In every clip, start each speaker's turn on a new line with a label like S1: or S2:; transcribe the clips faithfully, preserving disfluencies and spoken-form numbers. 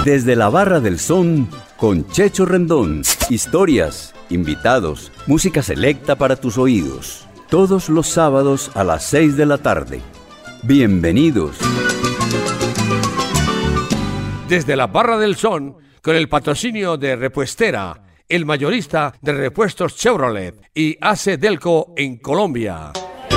S1: Desde la Barra del Son con Checho Rendón. Historias, invitados, música selecta para tus oídos. Todos los sábados a las seis de la tarde. Bienvenidos.
S2: Desde la Barra del Son, con el patrocinio de Repuestera, el mayorista de repuestos Chevrolet y A C Delco en Colombia.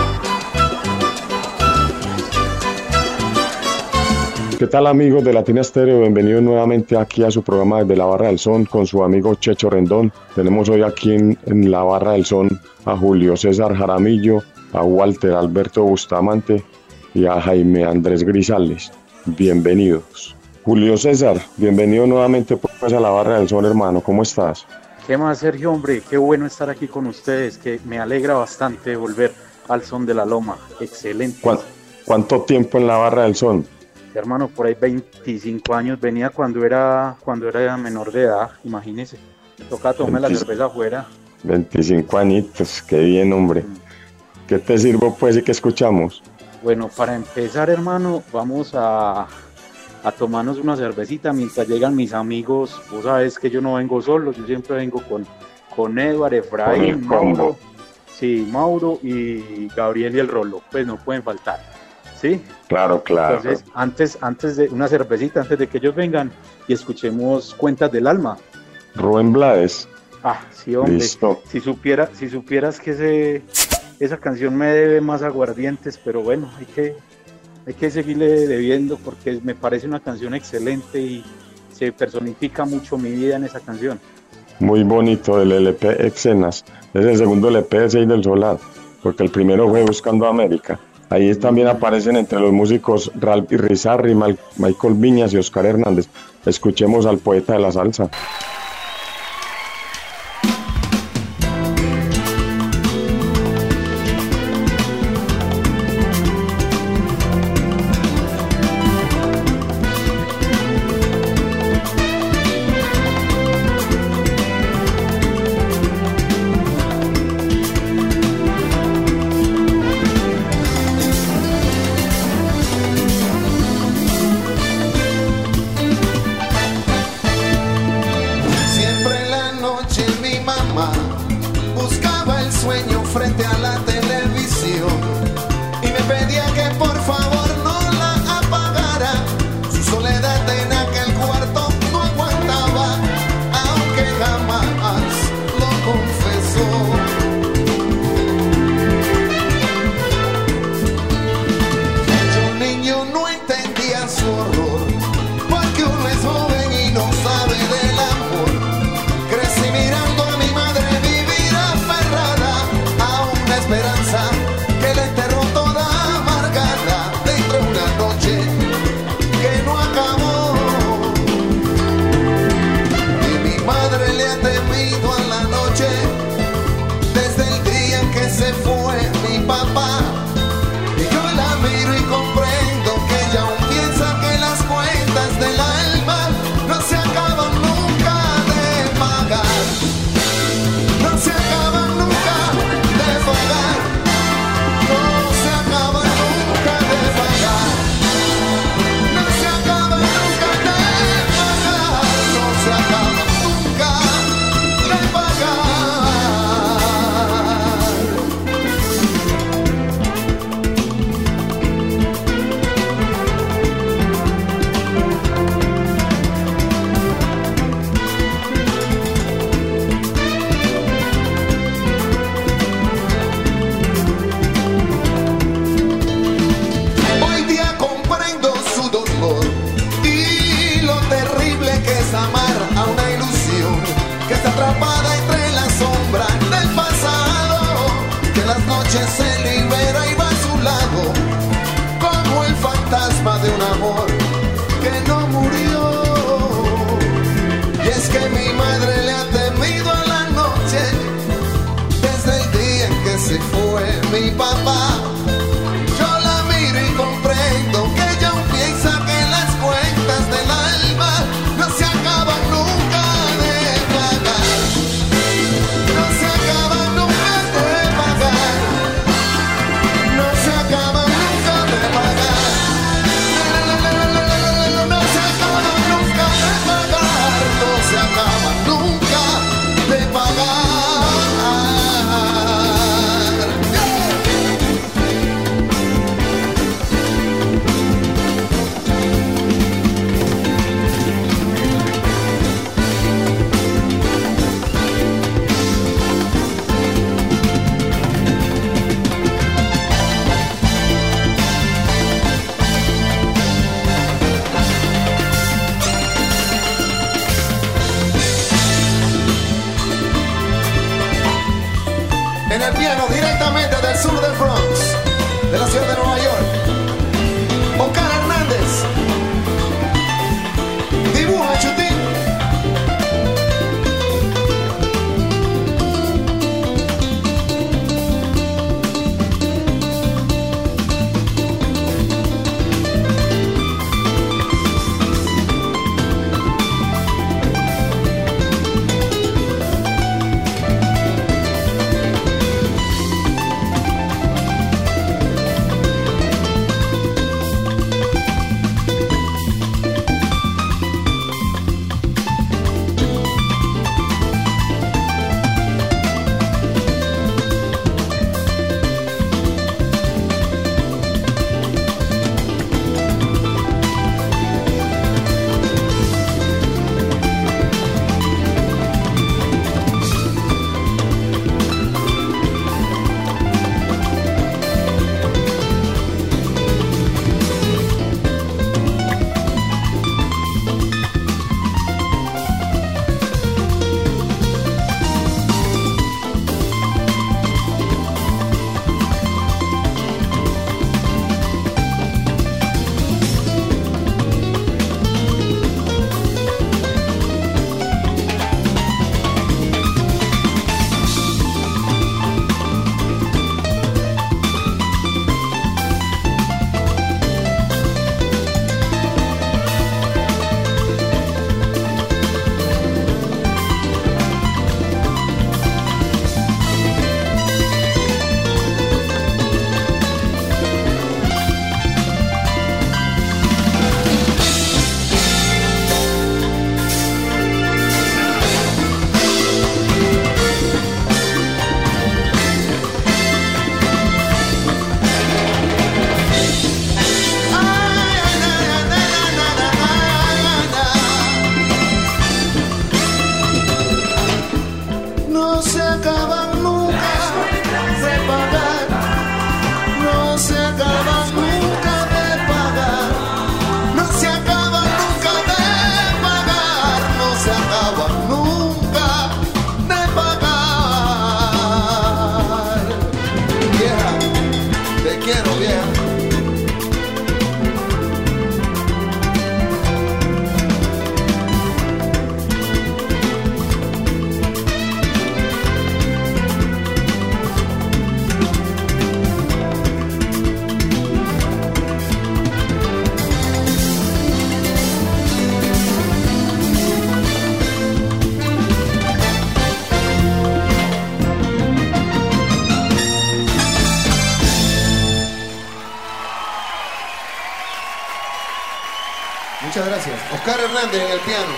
S3: ¿Qué tal, amigos de Latina Stereo? Bienvenidos nuevamente aquí a su programa Desde la Barra del Son con su amigo Checho Rendón. Tenemos hoy aquí en, en la Barra del Son a Julio César Jaramillo, a Walter Alberto Bustamante y a Jaime Andrés Grisales. Bienvenidos. Julio César, bienvenido nuevamente pues a la Barra del Son, hermano. ¿Cómo estás?
S4: ¿Qué más, Sergio, hombre? Qué bueno estar aquí con ustedes, que me alegra bastante volver al Son de la Loma. Excelente.
S3: ¿Cuánto, cuánto tiempo en la Barra del Son?
S4: Hermano, por ahí veinticinco años, venía cuando era cuando era menor de edad, imagínese. Toca tomar la cerveza afuera.
S3: veinticinco añitos, qué bien, hombre. Mm. ¿Qué te sirvo pues y qué escuchamos?
S4: Bueno, para empezar, hermano, vamos a, a tomarnos una cervecita mientras llegan mis amigos. Vos sabes que yo no vengo solo, yo siempre vengo con, con Edward, Efraín, Mauro. Sí, Mauro y Gabriel y el Rolo, pues no pueden faltar. ¿Sí?
S3: Claro, claro.
S4: Entonces, antes, antes de una cervecita, antes de que ellos vengan y escuchemos Cuentas del Alma.
S3: Rubén Blades.
S4: Ah, sí, hombre.
S3: Listo.
S4: Si supiera, si supieras que ese, esa canción me debe más aguardientes, pero bueno, hay que, hay que seguirle debiendo porque me parece una canción excelente y se personifica mucho mi vida en esa canción.
S3: Muy bonito, el L P Escenas. Es el segundo L P de Seis del Solar, porque el primero fue Buscando América. Ahí también aparecen entre los músicos Ralph Irizarry, Michael Viñas y Oscar Hernández. Escuchemos al poeta de la salsa.
S5: piano directamente del sur del Bronx, de la ciudad de Nueva York. Oscar Hernández. Dibuja, Chutín. Muchas gracias. Oscar Hernández en el piano.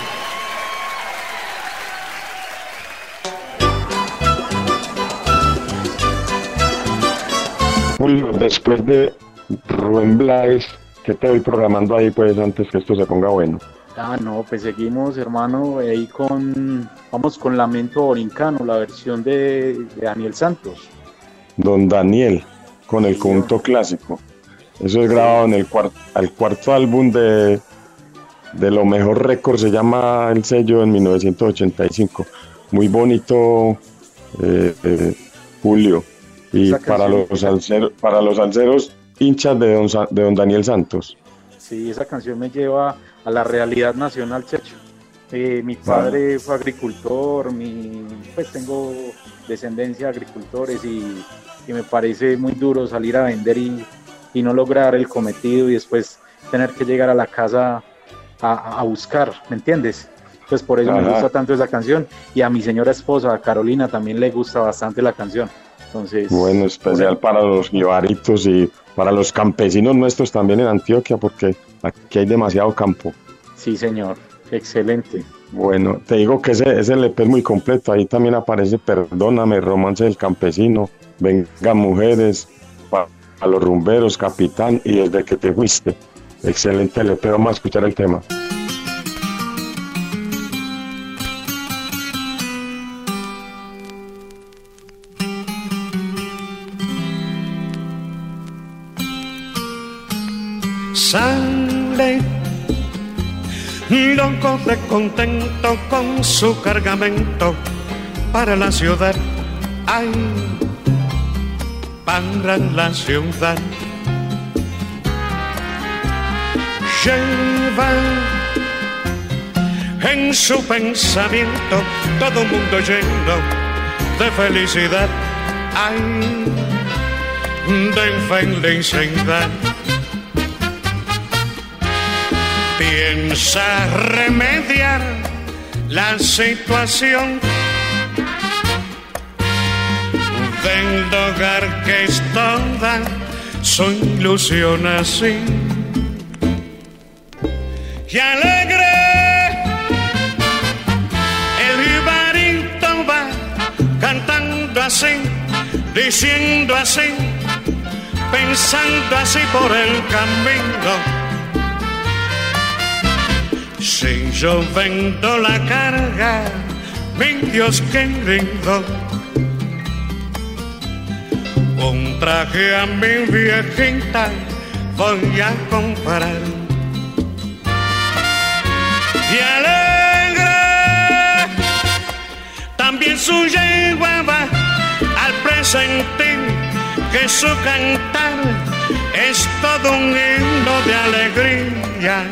S3: Julio, después de Rubén Blades, ¿qué te voy programando ahí pues antes que esto se ponga bueno?
S4: Ah, no, pues seguimos, hermano, ahí con, vamos con Lamento Borincano, la versión de, de Daniel Santos.
S3: Don Daniel, con el conjunto clásico. Eso es grabado en el, cuart, el cuarto álbum de, de Lo Mejor Records, se llama el sello, en mil novecientos ochenta y cinco. Muy bonito, eh, eh, Julio. Y para los, alceros, para los alceros hinchas de don, de don Daniel Santos.
S4: Sí, esa canción me lleva a la realidad nacional, Checho. Eh, mi padre ah. fue agricultor, mi, pues tengo descendencia de agricultores y, y me parece muy duro salir a vender y, y no lograr el cometido y después tener que llegar a la casa a, a buscar, ¿me entiendes? Pues por eso Ajá. me gusta tanto esa canción, y a mi señora esposa, Carolina, también le gusta bastante la canción. Entonces,
S3: bueno, especial bueno. para los jibaritos y para los campesinos nuestros también en Antioquia, porque aquí hay demasiado campo.
S4: Sí, señor, excelente.
S3: Bueno, te digo que ese, ese L P es muy completo, ahí también aparece Perdóname, Romance del Campesino, Vengan Mujeres, para los Rumberos, Capitán y Desde que te fuiste. Excelente L P, vamos a escuchar el tema.
S6: Sale, Don corre contento con su cargamento para la ciudad. Ay, para la ciudad. Lleva en su pensamiento todo un mundo lleno de felicidad, ay, de felicidad. Piensa remediar la situación del hogar que es toda su ilusión así. Y alegre el jibarito va cantando así, diciendo así, pensando así por el camino. Si yo vendo la carga, mi Dios querido, un traje a mi viejita voy a comprar. Y alegre también su yegua va al presentir que su cantar es todo un himno de alegría.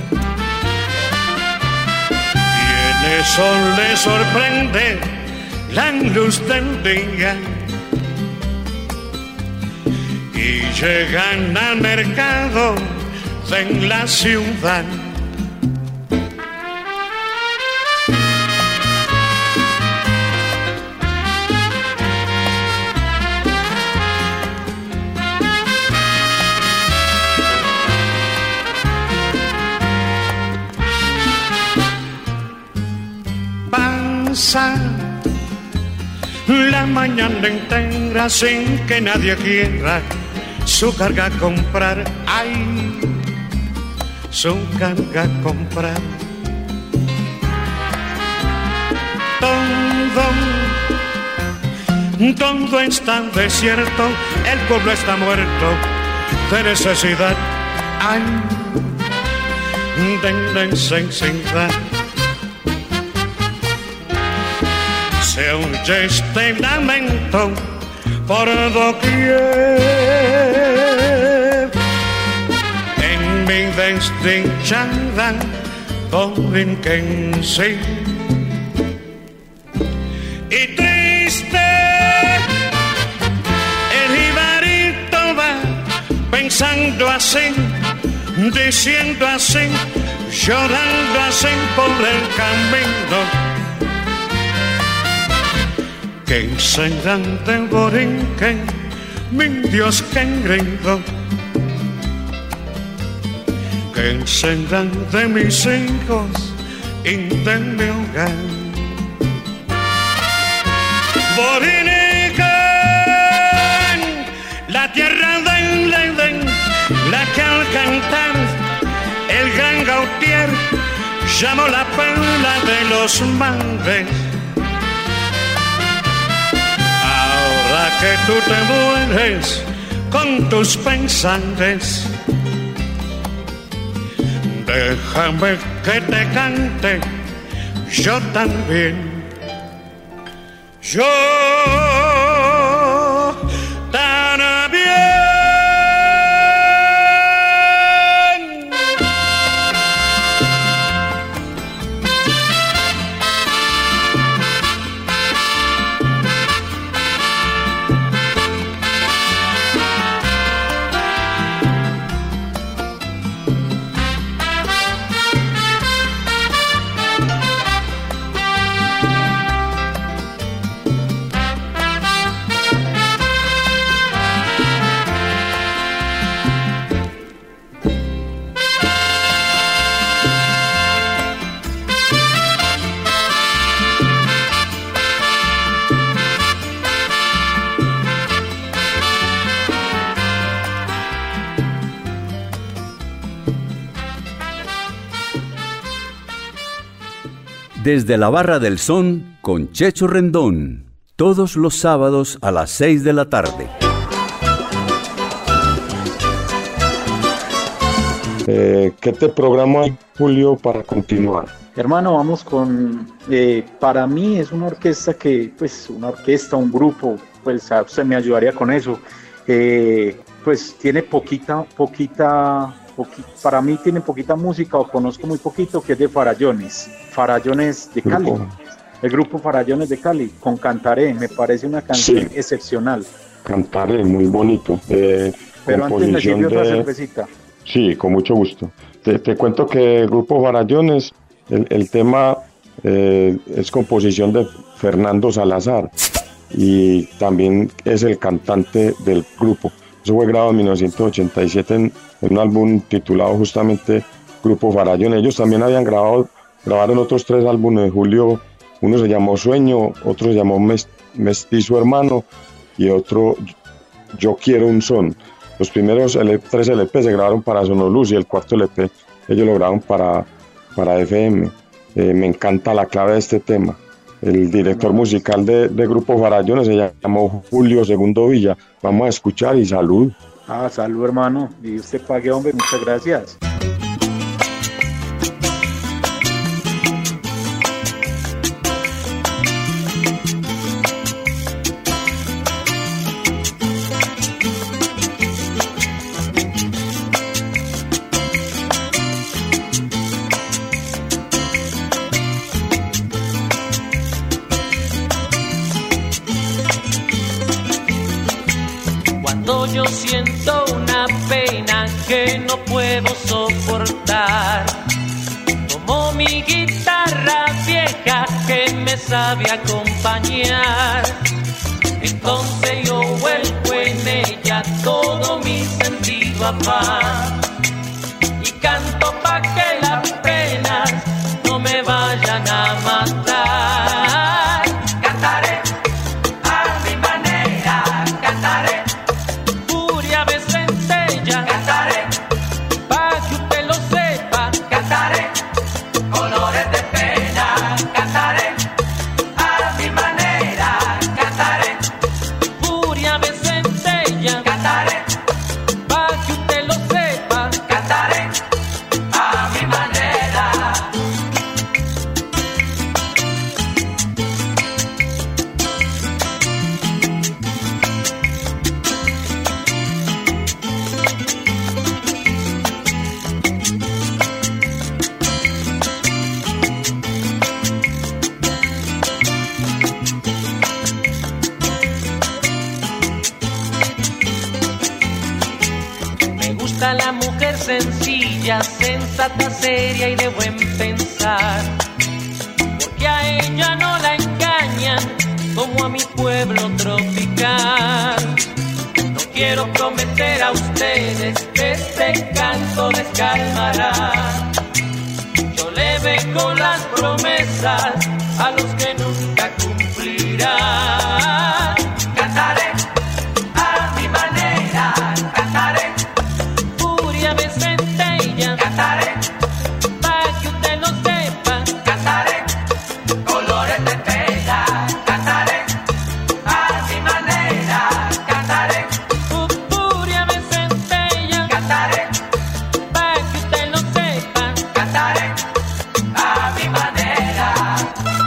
S6: Y en eso le sorprende la luz del día. Y llegan al mercado de la ciudad. Pasa la mañana entera sin que nadie quiera su carga comprar, ay, su carga comprar. Todo, todo está desierto, el pueblo está muerto de necesidad, ay, de necesidad. Se oye este lamento por doquier, en mi desdichada Borinquense. Y triste el jibarito va pensando así, diciendo así, llorando así por el camino. Que serán de Borinquen, mi Dios querido, que serán de mis hijos y de mi hogar. Borinquen, la tierra del Edén, la que al cantar el gran Gautier llamó la perla de los mares. Que tú te mueres con tus pensantes, déjame que te cante yo también. Yo también.
S1: Desde la Barra del Son con Checho Rendón, todos los sábados a las seis de la tarde.
S3: Eh, ¿Qué te programa, Julio, para continuar?
S4: Hermano, vamos con, eh, para mí es una orquesta que, pues una orquesta, un grupo, pues usted me ayudaría con eso, eh, pues tiene poquita, poquita, poqui, para mí tiene poquita música, o conozco muy poquito, que es de Farallones, Farallones de Cali, grupo. El grupo Farallones de Cali, con Cantaré, me parece una canción sí. excepcional.
S3: Cantaré, muy bonito. Eh,
S4: Pero antes me sirvió de... otra cervecita.
S3: Sí, con mucho gusto. Te, te cuento que el grupo Farallones, el, el tema eh, es composición de Fernando Salazar y también es el cantante del grupo. Eso fue grabado en mil novecientos ochenta y siete en, en un álbum titulado justamente Grupo Farallones. Ellos también habían grabado, grabaron otros tres álbumes de Julio. Uno se llamó Sueño, otro se llamó Mestizo Hermano y otro Yo Quiero un Son. Los primeros tres L P se grabaron para Sonoluz y el cuarto L P ellos lo grabaron para, para F M. Eh, me encanta la clave de este tema. El director musical de, de Grupo Farallones se llamó Julio Segundo Villa. Vamos a escuchar y salud.
S4: Ah, salud, hermano. Y usted pague, hombre. Muchas gracias.
S7: Yo siento una pena que no puedo soportar. Tomo mi guitarra vieja que me sabe acompañar. Entonces yo vuelvo en ella todo mi sentido a paz. Y canto pa' que las penas no me vayan a matar. Cantaré a mi manera, cantaré. Cantaré, pa' que usted lo sepa. Cantaré, colores de pena. Cantaré, a mi manera. Cantaré, furia de centella. Cantaré, pa' que usted lo sepa. Cantaré, a mi manera. La mujer sencilla, sensata, seria y de buen pensar, porque a ella no la engañan como a mi pueblo tropical. No quiero prometer a ustedes que este canto les calmará. Yo le vengo las promesas a los que nunca cumplirán. Cantaré a mi manera, cantaré. De centella, cantaré, pa' que usted lo sepa. Cantaré, colores de pena. Cantaré, a mi manera. Cantaré, furia de centella. Cantaré, pa' que usted lo sepa. Cantaré, a mi manera.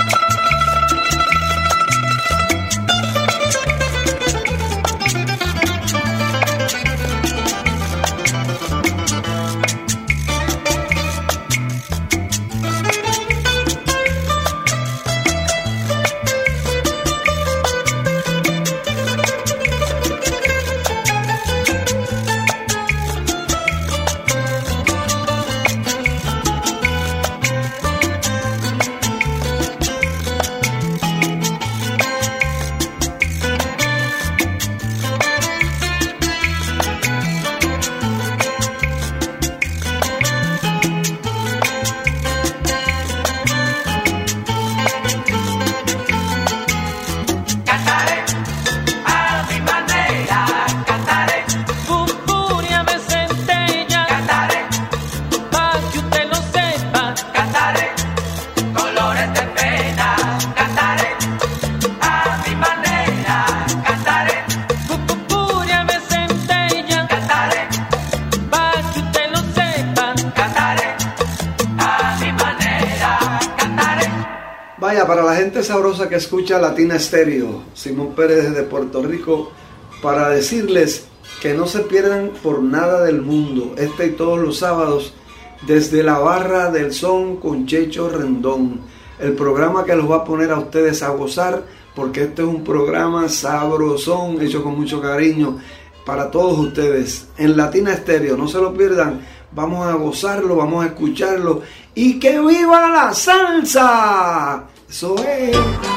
S8: Vaya, para la gente sabrosa que escucha Latina Estéreo, Simón Pérez desde Puerto Rico, para decirles que no se pierdan por nada del mundo, este y todos los sábados, desde la Barra del Son con Checho Rendón, el programa que los va a poner a ustedes a gozar, porque este es un programa sabrosón, hecho con mucho cariño para todos ustedes, en Latina Estéreo. No se lo pierdan, vamos a gozarlo, vamos a escucharlo, y ¡que viva la salsa! Eso es.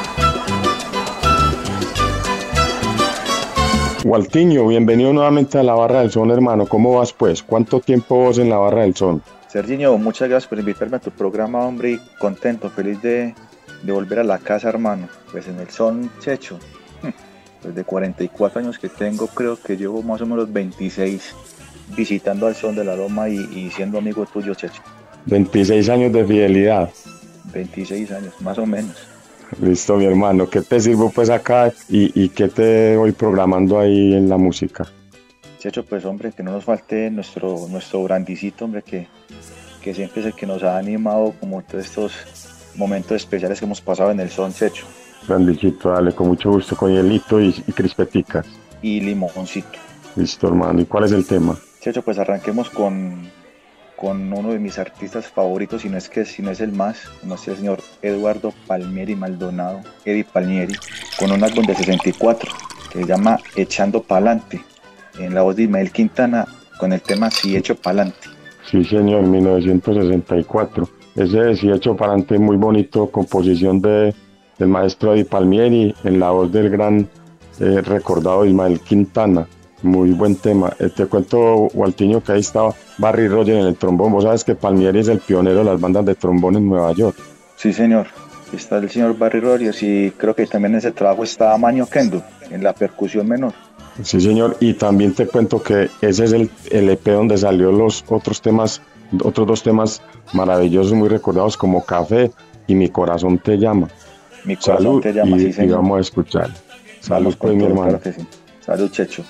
S3: Waltiño, bienvenido nuevamente a la Barra del Son, hermano. ¿Cómo vas, pues? ¿Cuánto tiempo vos en la Barra del Son?
S9: Serginho, muchas gracias por invitarme a tu programa, hombre, y contento, feliz de, de volver a la casa, hermano. Pues en el Son Checho, desde cuarenta y cuatro años que tengo, creo que llevo más o menos veintiséis visitando al Son de la Loma y, y siendo amigo tuyo, Checho.
S3: veintiséis años de fidelidad.
S9: veintiséis años, más o menos.
S3: Listo, mi hermano. ¿Qué te sirvo pues acá y, y qué te voy programando ahí en la música?
S9: Checho, pues hombre, que no nos falte nuestro, nuestro brandicito, hombre, que, que siempre es el que nos ha animado como todos estos momentos especiales que hemos pasado en el Son, Checho.
S3: Brandicito, dale, con mucho gusto, con hielito y, y crispeticas.
S9: Y limoncito.
S3: Listo, hermano. ¿Y cuál es el tema?
S9: Checho, pues arranquemos con... con uno de mis artistas favoritos, si no es que si no es el más, no sé, el señor Eduardo Palmieri Maldonado, Eddie Palmieri, con un álbum de sesenta y cuatro que se llama Echando Pa'lante, en la voz de Ismael Quintana, con el tema Si Echo Pa'lante.
S3: Sí, señor, mil novecientos sesenta y cuatro. Ese de Si Echo Pa'lante, muy bonito, composición de, del maestro Eddie Palmieri, en la voz del gran eh, recordado Ismael Quintana. Muy buen tema. Eh, te cuento, Waltiño, que ahí estaba Barry Rogers en el trombón. Vos sabes que Palmieri es el pionero de las bandas de trombón en Nueva York.
S9: Sí, señor. Está el señor Barry Rogers y creo que también en ese trabajo está Manio Kendo en la percusión menor.
S3: Sí, señor. Y también te cuento que ese es el, el E P donde salió los otros temas, otros dos temas maravillosos, muy recordados, como Café y Mi Corazón Te Llama.
S9: Mi Corazón
S3: Salud,
S9: Te Llama,
S3: y,
S9: sí, señor.
S3: Y vamos a escuchar. Salud, pues, mi hermano.
S9: Claro que sí. Salud, Checho.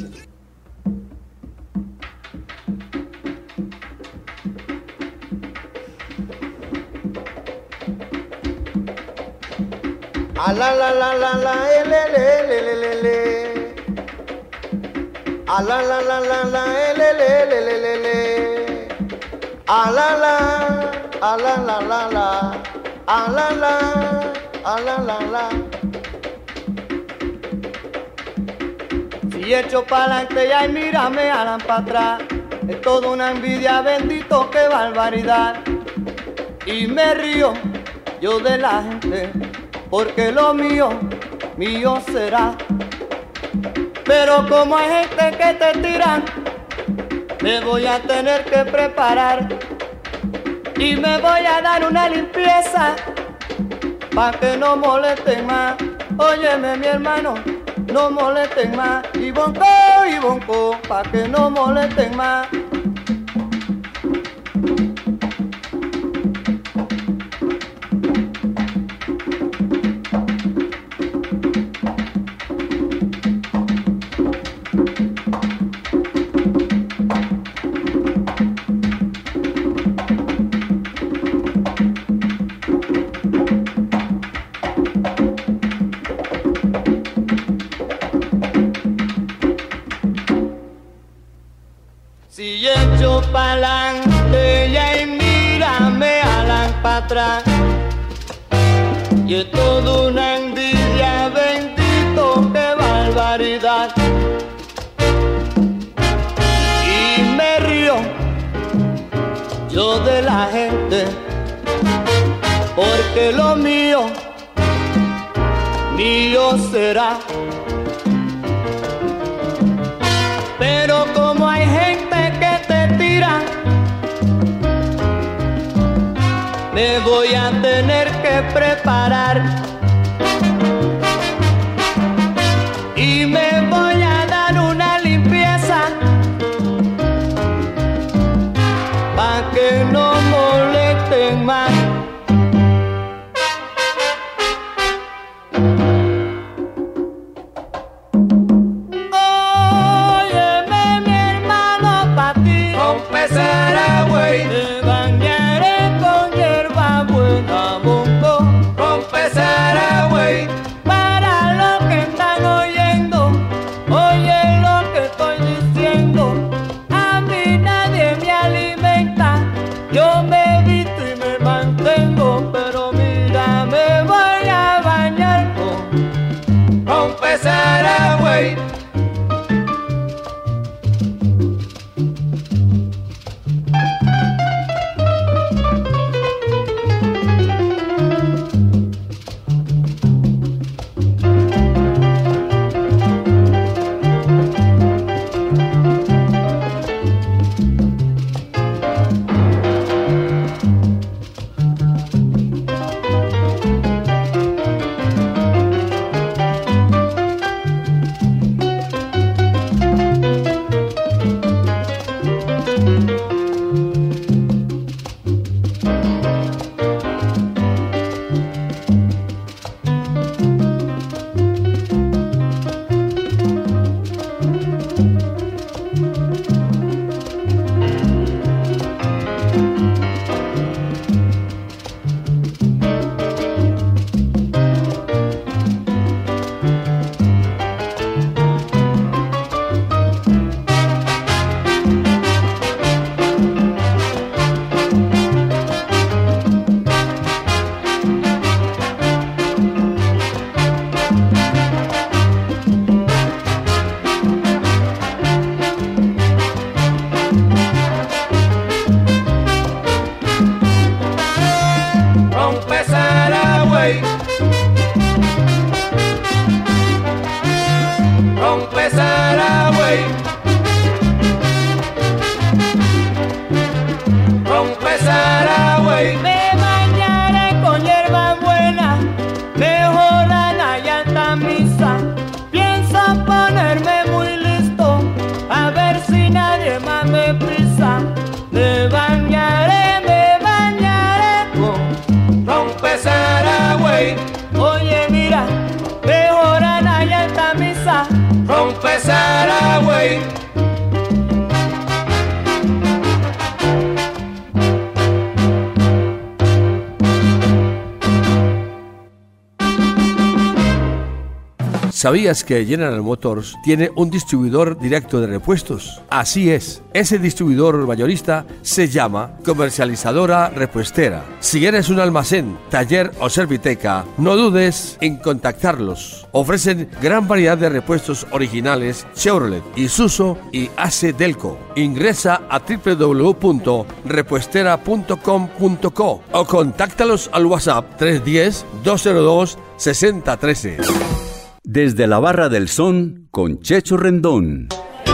S10: A la la la la la ele le le le le le. A la la la la la ele le le le le le. A la la a la la la la. A la la a la la la. Si echo pa'lante y ay mírame alan pa' atrás, es toda una envidia, bendito, qué barbaridad. Y me río yo de la gente, porque lo mío, mío será. Pero como hay gente que te tiran, me voy a tener que preparar y me voy a dar una limpieza pa' que no molesten más. Óyeme mi hermano, no molesten más. Y bonco, y bonco, pa' que no molesten más. Si echo pa'lante y ahí mírame alan pa' atrás, y es toda una envidia, bendito, qué barbaridad. Y me río yo de la gente, porque lo mío, mío será. Pero como hay gente que te tira, me voy a tener que preparar y me voy a dar una limpieza pa' que no molesten más. Para los que están oyendo, oye lo que estoy diciendo. evito y me mantengo, pero mira, me voy a bañar con, con Pesaragüey.
S2: ¿Sabías que General Motors tiene un distribuidor directo de repuestos? Así es, ese distribuidor mayorista se llama Comercializadora Repuestera. Si eres un almacén, taller o serviteca, no dudes en contactarlos. Ofrecen gran variedad de repuestos originales Chevrolet, Isuzu y A C Delco. Ingresa a doble u doble u doble u punto repuestera punto com punto co o contáctalos al WhatsApp tres uno cero, dos cero dos, seis cero uno tres.
S1: Desde la Barra del Son con Checho Rendón.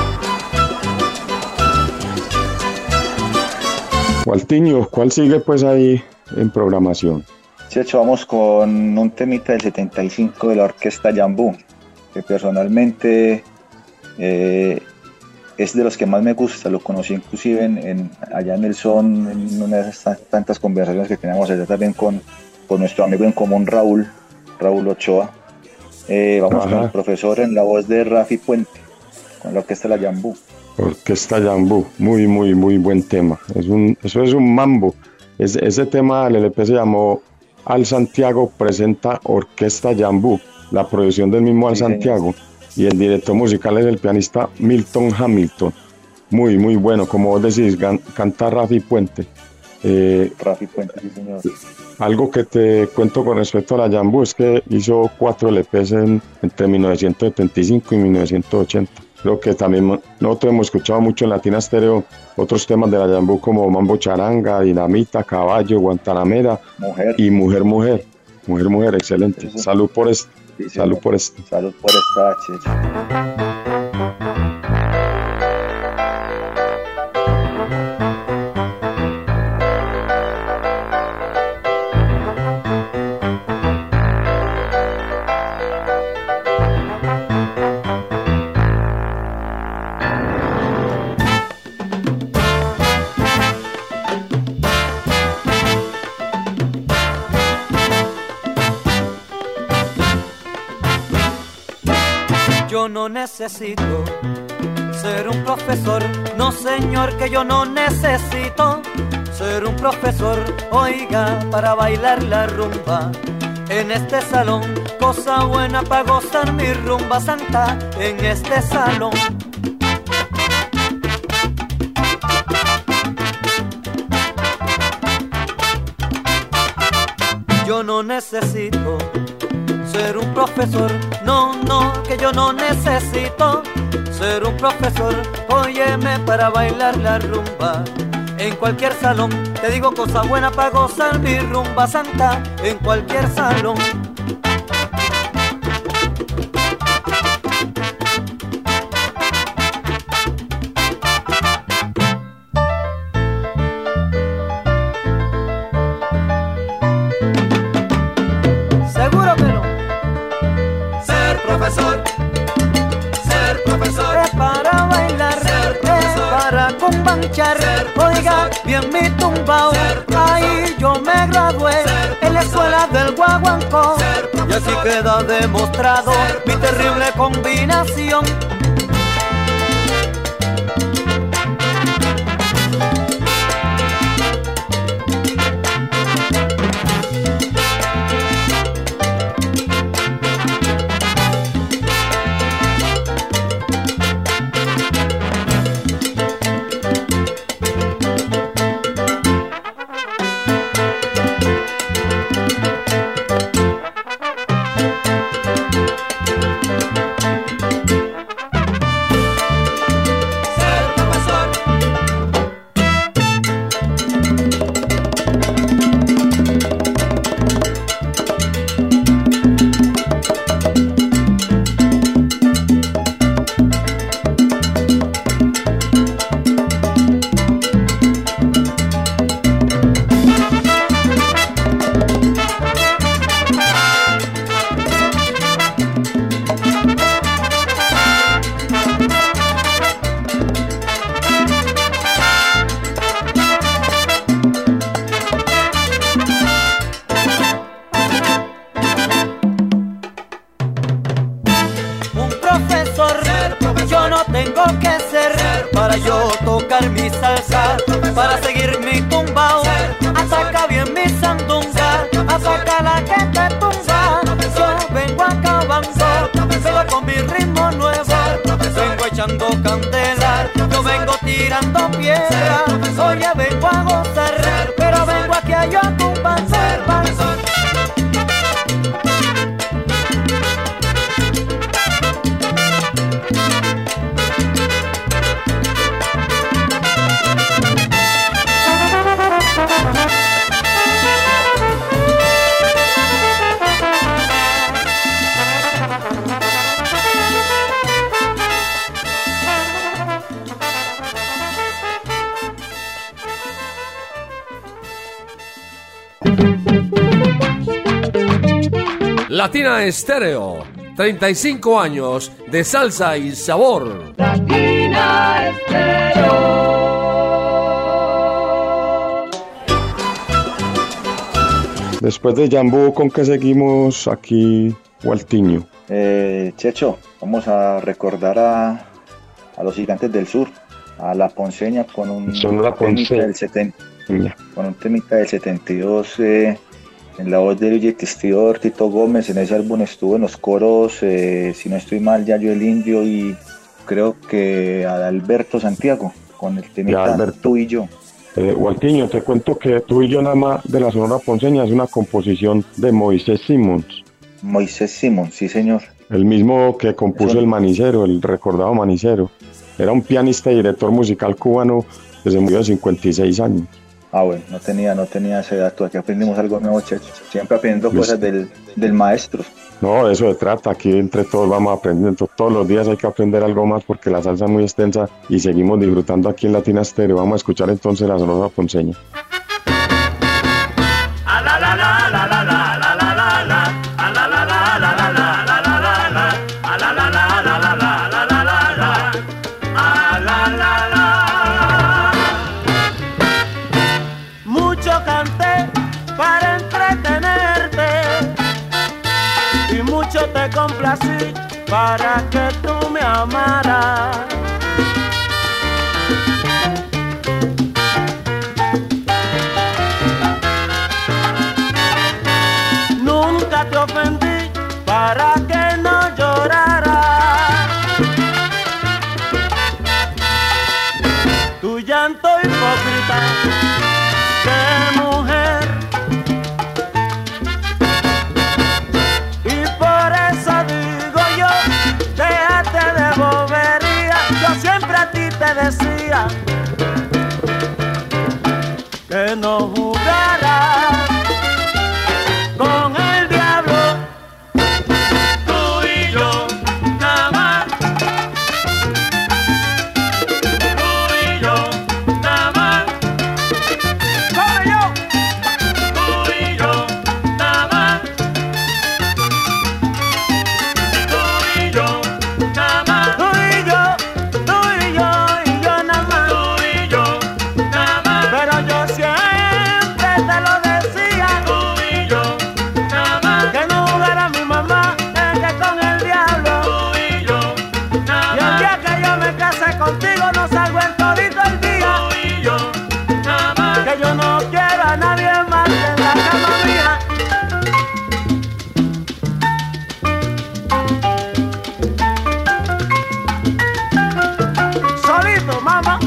S3: Waltiño, ¿cuál sigue pues ahí en programación?
S9: Checho, vamos con un temita del setenta y cinco de la orquesta Yambú, que personalmente eh, es de los que más me gusta. Lo conocí inclusive en, en, allá en el Son, en una de esas tantas conversaciones que teníamos allá también con, con nuestro amigo en común Raúl, Raúl Ochoa. Eh, vamos Ajá. con el profesor en la voz de Rafi Puente, con la orquesta La Yambú.
S3: Orquesta Yambú, muy, muy, muy buen tema. Es un, eso es un mambo. Es, ese tema del L P se llamó Al Santiago presenta Orquesta Yambú, la producción del mismo Al sí, Santiago. Sí. Y el director musical es el pianista Milton Hamilton. Muy, muy bueno. Como vos decís, gan, canta Rafi Puente. Eh,
S9: Rafi Puente, sí señor.
S3: Algo que te cuento con respecto a la Yambú es que hizo cuatro L Pes en, entre mil novecientos setenta y cinco y mil novecientos ochenta. Creo que también nosotros hemos escuchado mucho en Latina Stereo otros temas de la Yambú como Mambo Charanga, Dinamita, Caballo, Guantanamera mujer. y Mujer Mujer. Mujer Mujer, excelente. Sí, sí. Salud por esto. Sí, Salud por esto.
S9: Salud por esta, Checho.
S11: Yo no necesito ser un profesor, no señor, que yo no necesito ser un profesor, oiga, para bailar la rumba. En este salón, cosa buena para gozar mi rumba santa, en este salón. yo no necesito ser un profesor, no, no, que yo no necesito ser un profesor. Óyeme para bailar la rumba en cualquier salón. Te digo cosa buena para gozar mi rumba santa en cualquier salón. Seguro que no.
S5: Ser profesor, ser profesor,
S11: es para bailar,
S5: ser
S11: es para combanchar. Oiga, bien mi tumbao, ahí yo me gradué en la escuela del Guaguancó. Y así queda demostrado mi terrible combinación. Candela, yo vengo tirando piedra, oye vengo a gozar, pero vengo aquí a yo a tumbar, ser profesor.
S2: Latina Estéreo, treinta y cinco años de salsa y sabor.
S12: Latina Estéreo.
S3: Después de Jambú, ¿con qué seguimos aquí, Waltiño?
S9: Eh, Checho, vamos a recordar a, a los Gigantes del Sur, a La Ponceña con un
S3: Sonora
S9: temita del setenta, con un temita del setenta y dos, eh, en la voz de Luigi Tistidor, Tito Gómez. En ese álbum estuvo en los coros, eh, si no estoy mal, Yayo el Indio y creo que Adalberto Santiago con el temita Tú y Yo.
S3: Eh, Waltiño, te cuento que Tú y Yo nada más de la Sonora Ponceña es una composición de Moisés Simons.
S9: Moisés Simons, sí señor.
S3: El mismo que compuso Eso. El Manicero, el recordado Manicero. Era un pianista y director musical cubano que se murió a cincuenta y seis años.
S9: Ah, bueno, no tenía, no tenía ese dato. Aquí aprendimos algo nuevo, Checho. Siempre aprendiendo pues, cosas del, del maestro.
S3: No, de eso se trata. Aquí entre todos vamos aprendiendo. Todos los días hay que aprender algo más porque la salsa es muy extensa y seguimos disfrutando aquí en Latina Estéreo. Vamos a escuchar entonces la Sonora Ponceña.
S12: Te complací para que tú me amaras. Nunca te ofendí para que no lloraras. Tu llanto hipócrita, qué mujer, te lo decía. Tú y yo, nada más. Que no jugara mi mamá, es que con el diablo. Tú y yo, nada más. Y el día que yo me case contigo no salgo en todito el día. Tú y yo, nada más. Que yo no quiero a nadie más en la cama mía. Solito, mamá.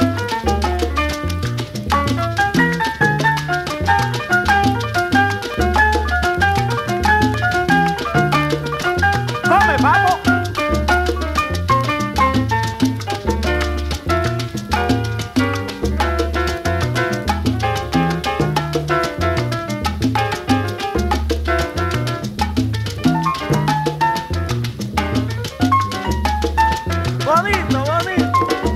S12: Come, papo. Bonito, bonito.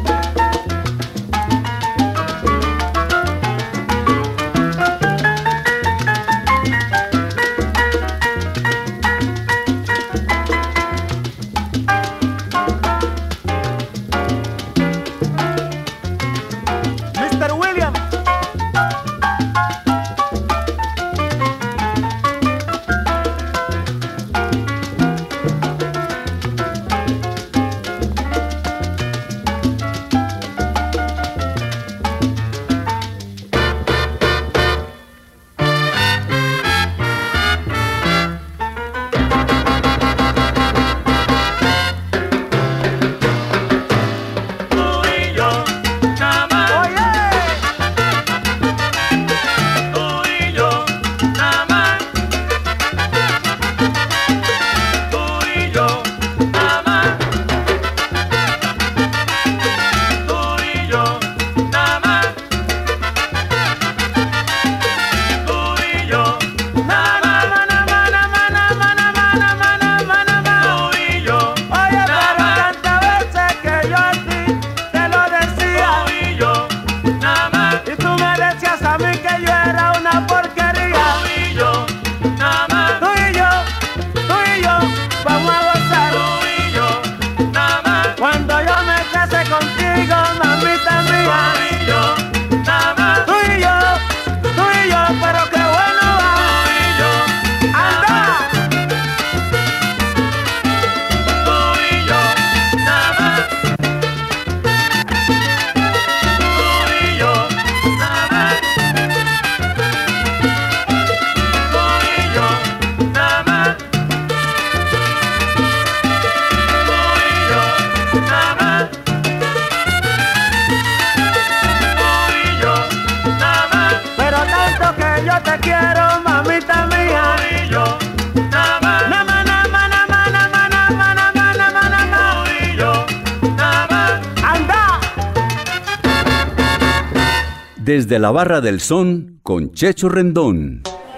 S12: mister William. Tú y yo, nada más. Oye. Tú y yo, nada más. Tú y yo, nada más. Tú y yo, nada más. Tú y yo, nada más, nada más, nada más, nada más, nada más, nada más, nada más, nada más. Tú y yo, oye, pero tantas veces que yo a ti te lo decía. Tú y yo, nada más. Y tú me decías a mí que yo era una porquería. Tú y yo, nada más. Tú y yo, tú y yo, vamos a gozar. Tú y yo, nada más. Cuando yo me case contigo, mamita mía. Tú y yo, nada más. Tú y yo, tú y yo, pero qué bueno va. Tú y yo, anda. Tú y yo, nada más. Tú y yo, nada más. Tú y yo, nada más. Tú y yo, nada más. Tú y yo, nada más. Pero tanto que yo te quiero, mamita mía. Tú y yo, nada más. Nada más, nada más, nada más, nada más, nada más, nada más, nada más, nada más. Tú y yo, nada más. Anda.
S1: Desde la Barra del Son con Checho Rendón.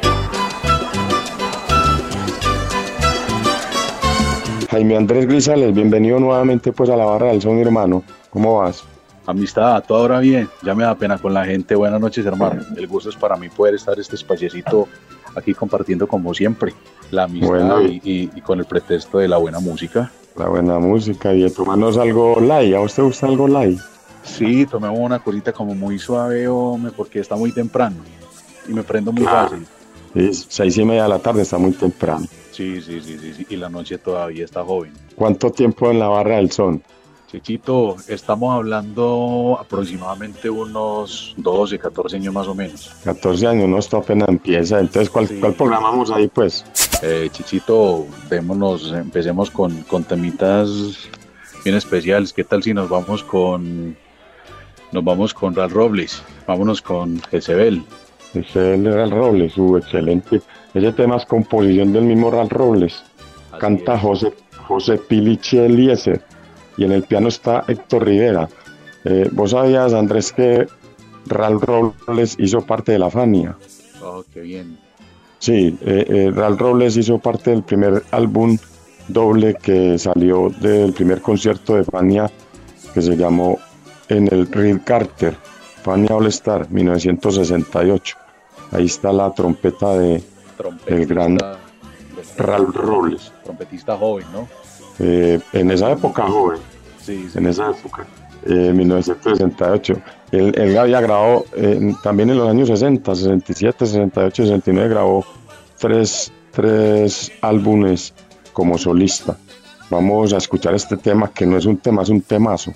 S3: Jaime Andrés Grisales, bienvenido nuevamente pues a la Barra del Son, hermano. ¿Cómo vas?
S13: Amistad, todo ahora bien, ya me da pena con la gente. Buenas noches, hermano. El gusto es para mí poder estar este espaciecito aquí compartiendo como siempre la amistad
S3: Bueno.
S13: y, y- y con el pretexto de la buena música.
S3: La buena música y de tomarnos algo light. ¿A usted gusta algo light?
S13: Sí, tomemos una cosita como muy suave, hombre, porque está muy temprano y me prendo muy
S3: Ah.
S13: fácil.
S3: Sí, seis y media de la tarde, está muy temprano.
S13: Sí, sí, sí, sí, sí, y la noche todavía está joven.
S3: ¿Cuánto tiempo en la Barra del Son?
S13: Chechito, estamos hablando aproximadamente unos doce, catorce años más o menos.
S3: catorce años, no, esto apenas empieza. Entonces, ¿cuál,
S13: Sí.
S3: ¿cuál programamos ahí pues?
S13: Eh, Chichito, démonos, empecemos con, con temitas bien especiales. ¿Qué tal si nos vamos con nos vamos con Ral Robles? Vámonos con Jezebel.
S3: Ese es Ral Robles, uh, excelente. Ese tema es composición del mismo Ral Robles.
S13: Así
S3: Canta
S13: es.
S3: José, José Pilichi Eliezer y en el piano está Héctor Rivera. Eh, ¿Vos sabías, Andrés, que Ral Robles hizo parte de la Fania?
S13: Oh, qué bien.
S3: Sí, eh, eh, Ral Robles hizo parte del primer álbum doble que salió del primer concierto de Fania, que se llamó En el Reed Carter, Fania All Star, mil novecientos sesenta y ocho. Ahí está la trompeta de el gran Ral Robles.
S13: Trompetista joven, ¿no?
S3: Eh, en esa época joven,
S13: Sí, sí.
S3: en esa época. en mil novecientos sesenta y ocho. Él, él había grabado eh, también en los años sesenta, sesenta y siete, sesenta y ocho, sesenta y nueve, grabó tres, tres álbumes como solista. Vamos a escuchar este tema, que no es un tema, es un temazo.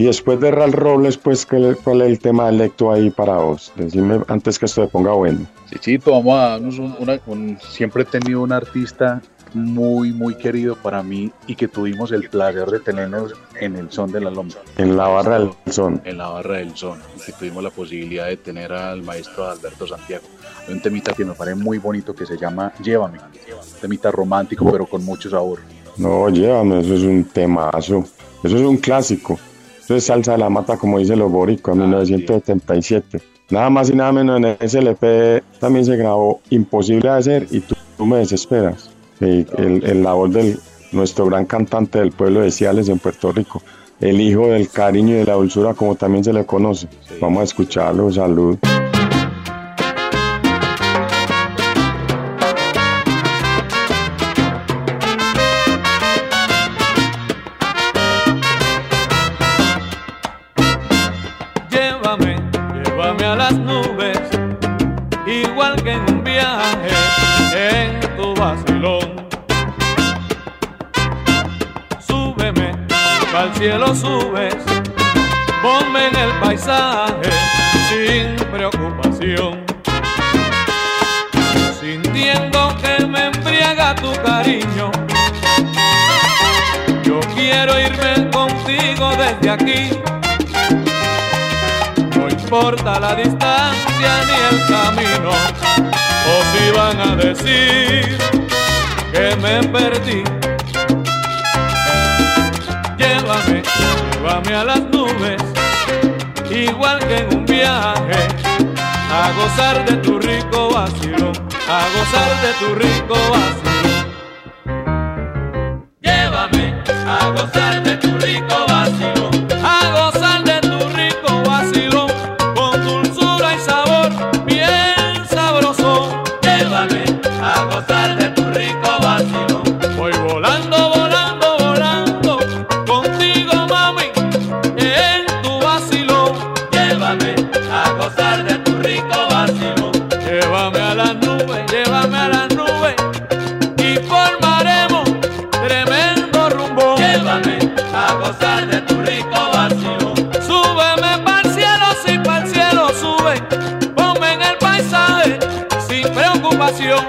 S3: después de Ral Robles, pues, ¿cuál es el tema electo ahí para vos? Decime antes que esto se ponga bueno.
S13: Sí, Chito, vamos a darnos un, una, un, siempre he tenido un artista muy, muy querido para mí y que tuvimos el placer de tenernos en el Son de la Loma.
S3: En la Barra del Son.
S13: En la Barra del Son. Y que tuvimos la posibilidad de tener al maestro Alberto Santiago. Hay un temita que me parece muy bonito que se llama Llévame. Un temita romántico, pero con mucho sabor.
S3: No, Llévame, eso es un temazo. Eso es un clásico. Eso es salsa de la mata, como dicen los boricuas, en ah, mil novecientos setenta y siete. Sí. Nada más y nada menos en ese L P también se grabó Imposible de hacer y tú, tú me desesperas. Y el, el, la voz de nuestro gran cantante del pueblo de Ciales en Puerto Rico. El hijo del cariño y de la dulzura, como también se le conoce. Sí. Vamos a escucharlo. Salud.
S14: A las nubes, igual que en un viaje en tu vacilón. Súbeme, al cielo subes, ponme en el paisaje sin preocupación. Sintiendo que me embriaga tu cariño, yo quiero irme contigo desde aquí. No importa la distancia ni el camino, o si van a decir que me perdí. Llévame, llévame a las nubes, igual que en un viaje, a gozar de tu rico vacilón, a gozar de tu rico vacilón. Llévame a gozar de tu rico vacilón, a gozar de tu rico vacilón. A gozar de tu rico vacilón. Voy volando, volando, volando contigo, mami, en tu vacilón. Llévame a gozar de tu rico vacilón. Llévame a las nubes, llévame a las nubes y formaremos tremendo rumbo. Llévame a gozar de tu rico vacilón. Súbeme pa'l cielo, si pa'l cielo sube, ponme en el paisaje sin preocupación.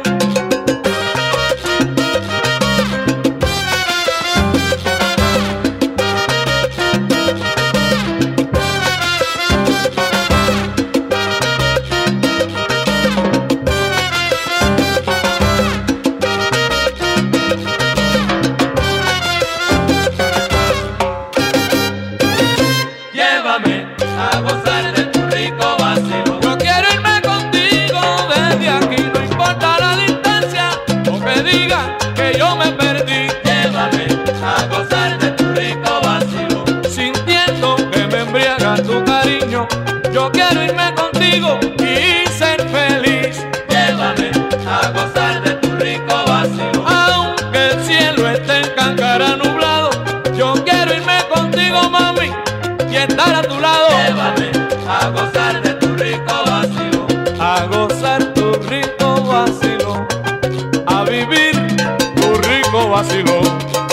S14: Tu cariño, yo quiero irme contigo y ser feliz. Llévame a gozar de tu rico vacilo. Aunque el cielo esté en cáncara nublado, yo quiero irme contigo, mami, y estar a tu lado. Llévame a gozar de tu rico vacilo, a gozar tu rico vacilo, a vivir tu rico vacilo.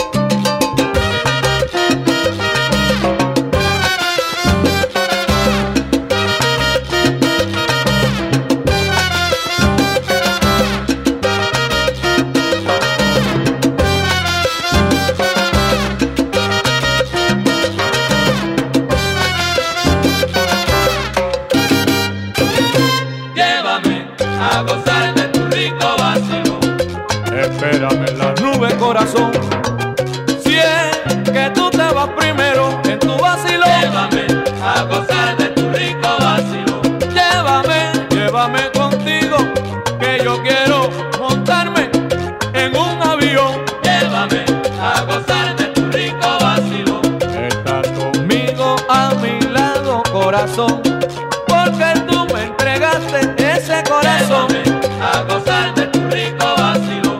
S14: Espérame en las nubes, corazón. Si es que tú te vas primero en tu vacilo, llévame a gozar de tu rico vacilo. Llévame, llévame contigo, que yo quiero montarme en un avión. Llévame a gozar de tu rico vacilo. Estás conmigo a mi lado, corazón, porque tú me entregaste ese corazón. Llévame a gozar de tu rico vacilo.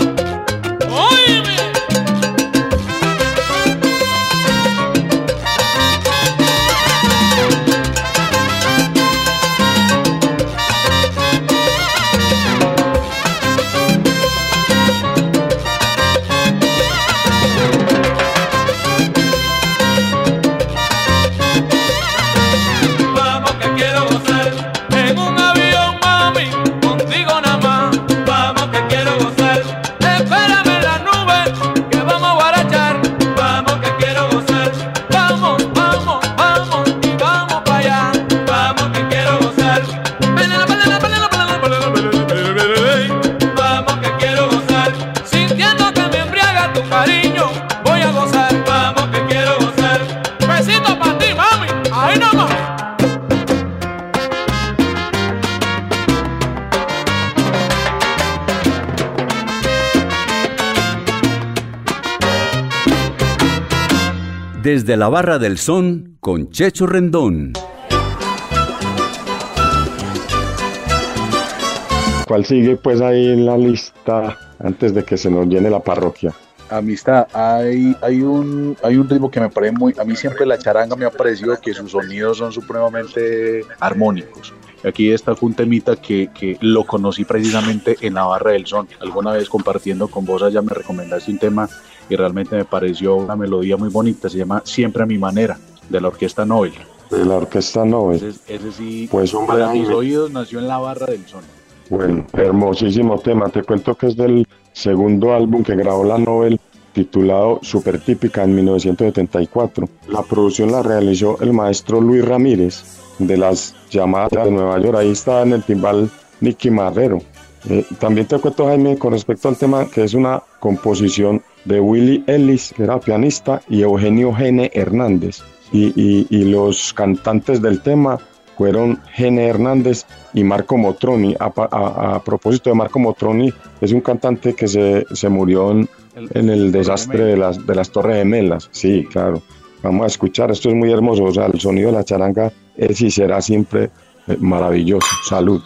S1: Desde la Barra del Son con Checho Rendón.
S3: ¿Cuál sigue pues ahí en la lista antes de que se nos llene la parroquia?
S13: Amistad, hay, hay, un, hay un ritmo que me parece muy... A mí siempre la charanga me ha parecido que sus sonidos son supremamente armónicos. Aquí está un temita que, que lo conocí precisamente en la Barra del Son. Alguna vez compartiendo con vos allá me recomendaste un tema y realmente me pareció una melodía muy bonita. Se llama Siempre a mi manera, de la Orquesta Nobel.
S3: De la Orquesta Nobel.
S13: Ese, ese sí,
S3: pues hombre,
S13: para mis oídos nació en la Barra del Son.
S3: Bueno, hermosísimo tema. Te cuento que es del segundo álbum que grabó la Nobel, titulado Super Típica, en mil novecientos setenta y cuatro. La producción la realizó el maestro Luis Ramírez, de las llamadas de Nueva York. Ahí está en el timbal Nicky Marrero. Eh, también te cuento, Jaime, con respecto al tema, que es una composición de Willie Ellis, que era pianista, y Eugenio Gene Hernández. Y, y, y los cantantes del tema fueron Gene Hernández y Marco Motroni. A, a, a propósito de Marco Motroni, es un cantante que se, se murió en, en el desastre de las, de las Torres Gemelas. Sí, claro. Vamos a escuchar, esto es muy hermoso. O sea, el sonido de la charanga es y será siempre maravilloso. Salud.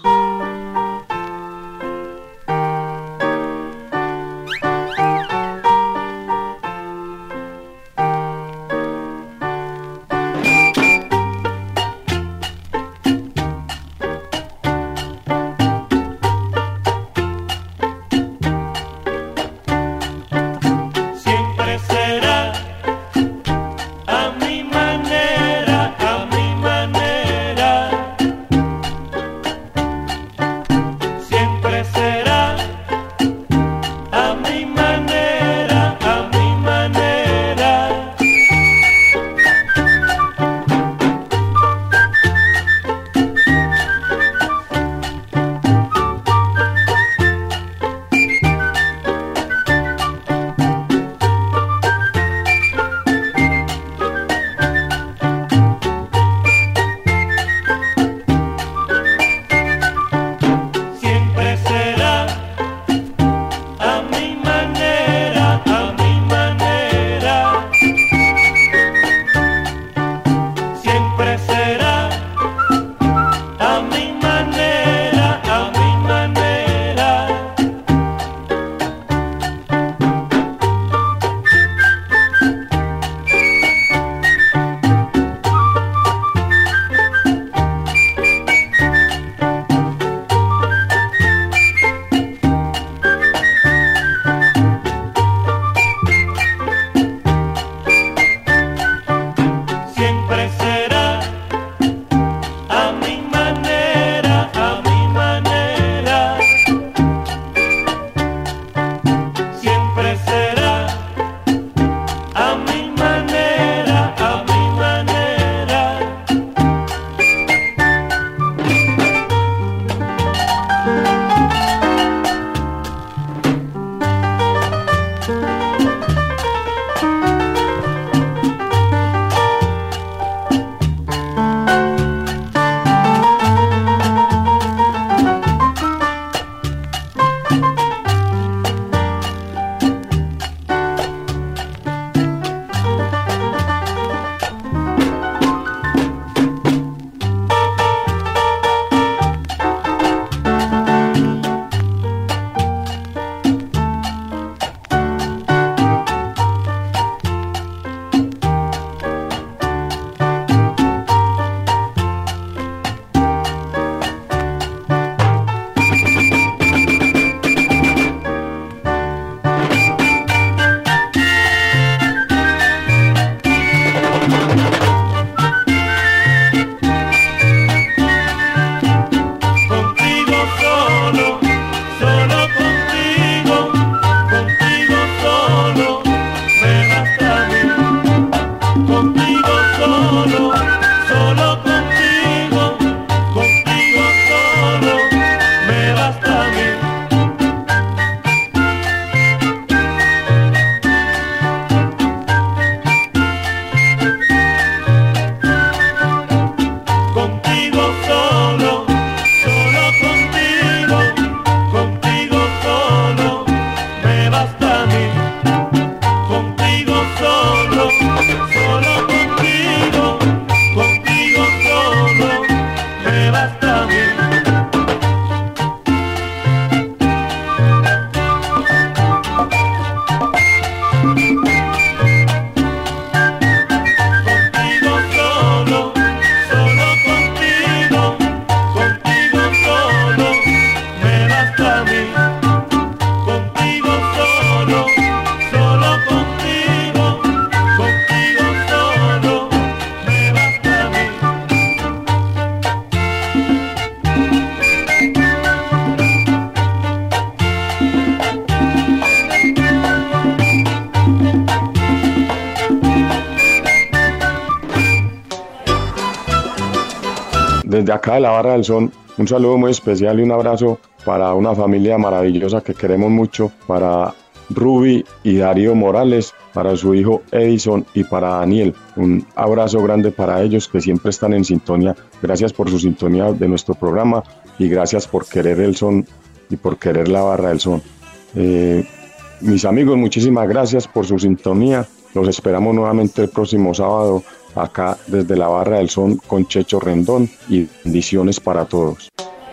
S3: desde acá de la Barra del Son, un saludo muy especial y un abrazo para una familia maravillosa que queremos mucho, para Ruby y Darío Morales, para su hijo Edison y para Daniel. Un abrazo grande para ellos que siempre están en sintonía. Gracias por su sintonía de nuestro programa y gracias por querer el son y por querer la Barra del Son. Eh, mis amigos, muchísimas gracias por su sintonía. Los esperamos nuevamente el próximo sábado acá desde la Barra del Son con Checho Rendón y bendiciones para todos.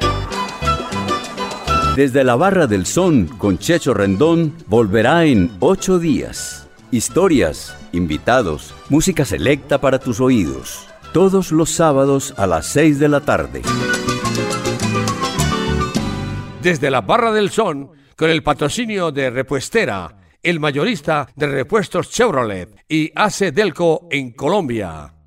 S1: Desde la Barra del Son con Checho Rendón volverá en ocho días. Historias, invitados, música selecta para tus oídos. Todos los sábados a las seis de la tarde.
S2: Desde la Barra del Son, con el patrocinio de Repuestera, el mayorista de repuestos Chevrolet y A C Delco en Colombia.